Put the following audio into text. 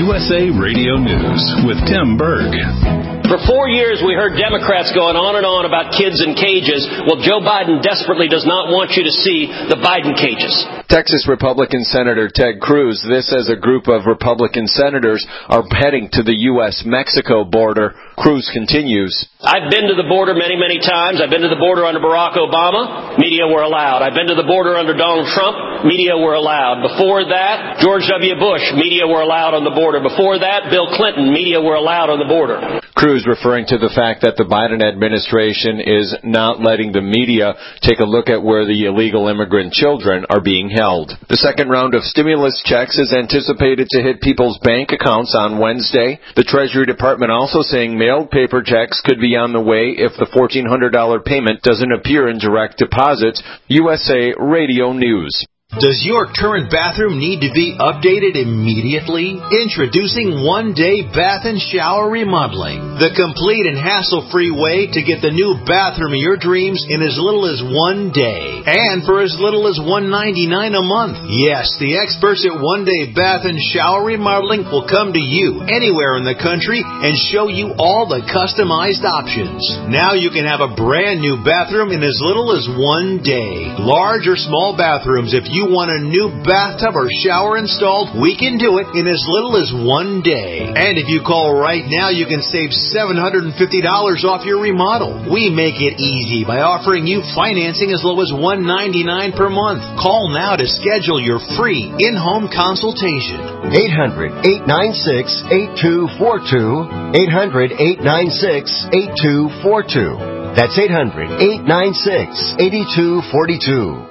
USA Radio News with Tim Berg. For 4 years, we heard Democrats going on and on about kids in cages. Well, Joe Biden desperately does not want you to see the Biden cages. Texas Republican Senator Ted Cruz, this as a group of Republican senators are heading to the U.S.-Mexico border. Cruz continues. I've been to the border many, many times. I've been to the border under Barack Obama. Media were allowed. I've been to the border under Donald Trump. Media were allowed. Before that, George W. Bush. Media were allowed on the border. Before that, Bill Clinton. Media were allowed on the border. Cruz referring to the fact that the Biden administration is not letting the media take a look at where the illegal immigrant children are being held. The second round of stimulus checks is anticipated to hit people's bank accounts on Wednesday. The Treasury Department also saying mailed paper checks could be on the way if the $1,400 payment doesn't appear in direct deposits. USA Radio News. Does your current bathroom need to be updated immediately? Introducing One Day Bath and Shower Remodeling, the complete and hassle-free way to get the new bathroom of your dreams in as little as 1 day, and for as little as $199 a month. Yes, the experts at One Day Bath and Shower Remodeling will come to you anywhere in the country and show you all the customized options. Now you can have a brand new bathroom in as little as 1 day. Large or small bathrooms, if you want a new bathtub or shower installed, we can do it in as little as 1 day. And if you call right now, you can save $750 off your remodel. We make it easy by offering you financing as low as $199 per month. Call now to schedule your free in-home consultation. 800-896-8242. 800-896-8242. That's 800-896-8242.